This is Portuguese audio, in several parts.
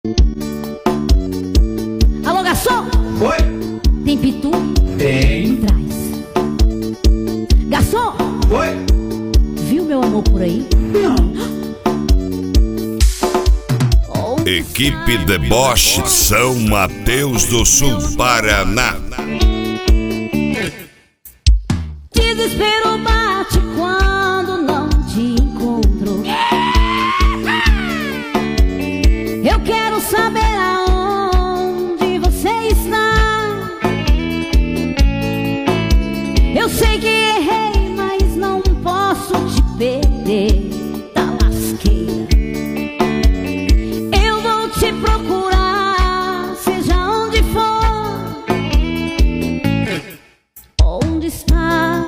Alô, garçom? Oi? Tem pitu? Tem. Traz. Garçom? Oi? Viu meu amor por aí? Não. Equipe Deboche São Mateus do Sul, Paraná. Desespero bate quando não te encontro. Eu quero saber aonde você está. Eu sei que errei, mas não posso te perder. Tá lasqueira. Eu vou te procurar, seja onde for. Onde está,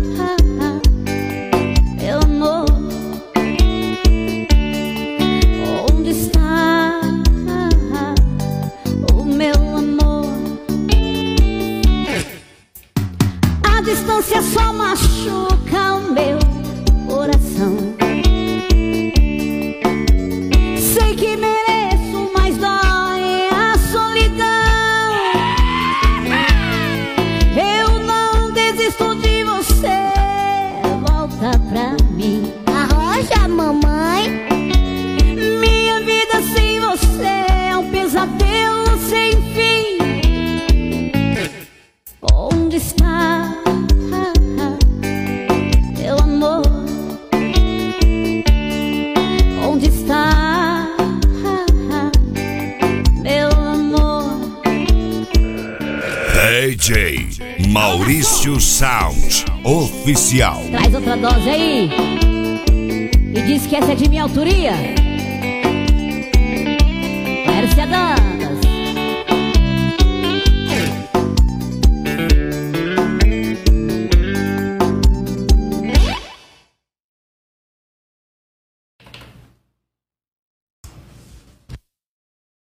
meu amor? Onde está o meu amor? A distância só machuca o meu coração. Sei que mereço, mas dói a solidão. Eu não desisto de você, volta pra mim. Arrocha, mamãe. Minha vida sem você é um pesadelo sem fim. Onde está, meu amor? Onde está, meu amor? DJ Maurício Sound Oficial. Traz outra dose aí. E diz que essa é de minha autoria.